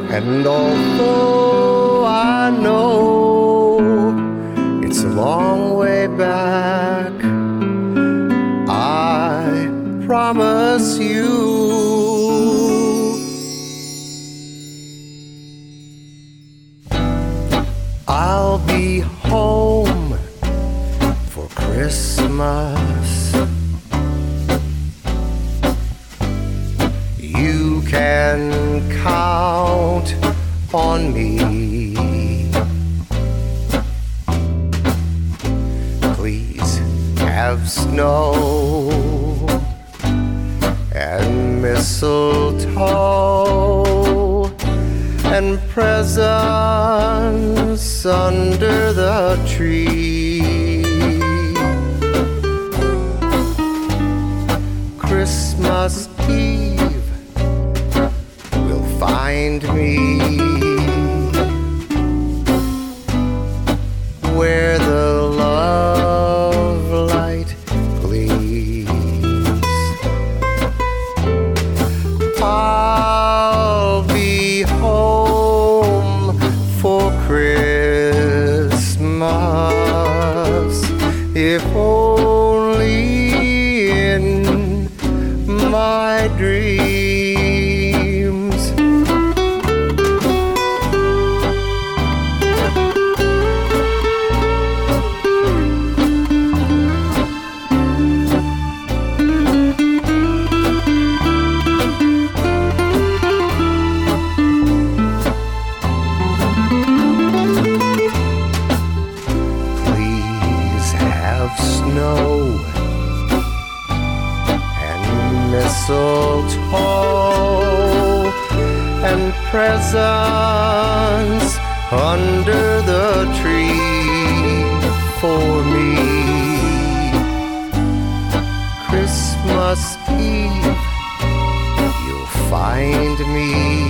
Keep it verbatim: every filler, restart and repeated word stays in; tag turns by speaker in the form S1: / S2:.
S1: And although I know it's a long way back, I promise you I'll be home for Christmas. You can count on me. Please have snow and mistletoe and presents under the tree. Christmas Eve will find me where the love light gleams. I'll be home for Christmas, if only in my dreams. Please have snow and mistletoe and presents under the tree for me. Christmas Eve, you'll find me